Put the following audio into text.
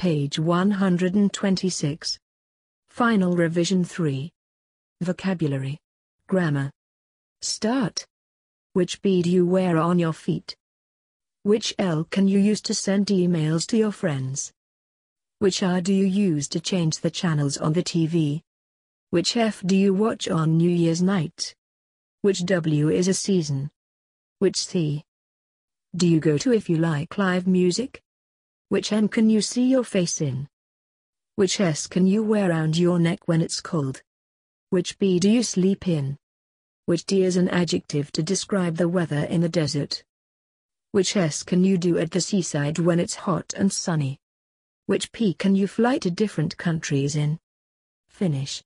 page 126. Final revision 3. Vocabulary. Grammar. Start. Which B do you wear on your feet? Which L can you use to send emails to your friends? Which R do you use to change the channels on the TV? Which F do you watch on New Year's night? Which W is a season? Which C do you go to if you like live music? Which N can you see your face in? Which S can you wear around your neck when it's cold? Which B do you sleep in? Which D is an adjective to describe the weather in the desert? Which S can you do at the seaside when it's hot and sunny? Which P can you fly to different countries in? Finish.